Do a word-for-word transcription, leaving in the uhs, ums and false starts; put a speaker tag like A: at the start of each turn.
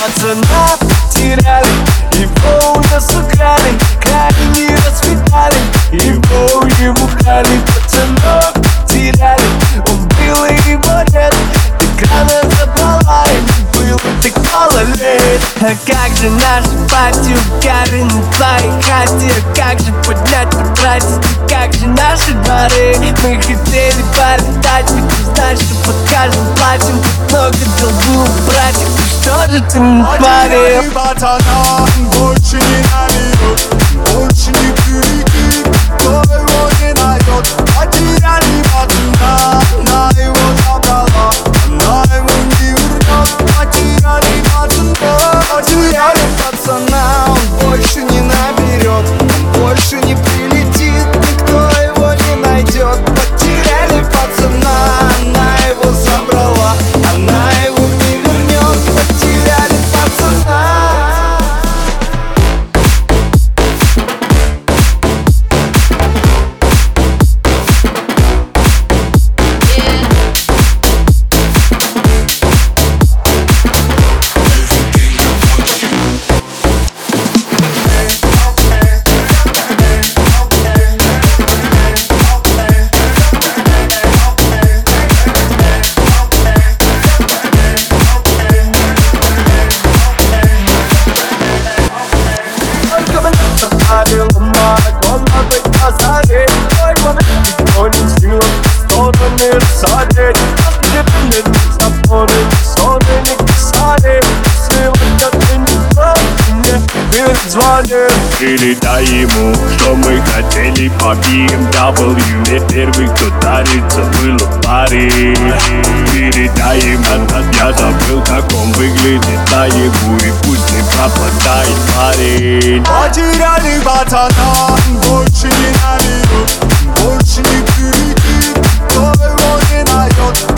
A: пацана теряли, его у нас украли, крали не расцветали, его ему крали. Пацанок теряли, он был и его нет, экрана забрала, ему было так мало лет. А как же наша пати угарен в твоей хате? Как же поднять, потратить? И как же наши дворы? Мы хотели полетать, ведь ты знаешь, что под каждым платьем тут много долгу, братик. Ну что же ты натворил?
B: Потеряли пацана, он больше не нальет, больше не прилетит, кто его не найдет. Потеряли пацана, она его забрала, она его не вернет. Потеряли пацана, потеряли пацана, он больше не наберет, он больше не прилетит, никто его не найдет. Потеряли пацана, она его забрала, она его не вернет. Потеряли пацана.
C: Передай ему, что мы хотели по би эм дабл ю. Первый, кто дарится, был в паре. Передай ему, я забыл, как он выглядит наяву, и пусть не пропадает парень.
B: Потеряли пацана, больше не нальет, больше не прилетит, кто его не найдет.